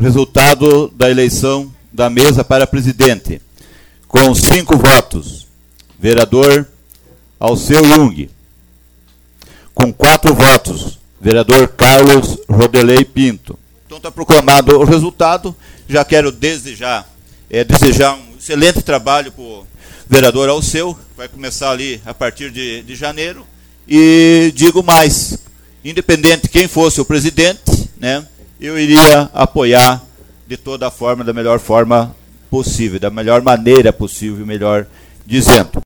Resultado da eleição da mesa para presidente. Com 5 votos, vereador Alceu Jung. Com 4 votos, vereador Carlos Rodelei Pinto. Então está proclamado o resultado. Já quero desejar um excelente trabalho para o vereador Alceu, vai começar ali a partir de janeiro. E digo mais, independente quem fosse o presidente, né, eu iria apoiar de toda a forma, da melhor forma possível, da melhor maneira possível, melhor dizendo.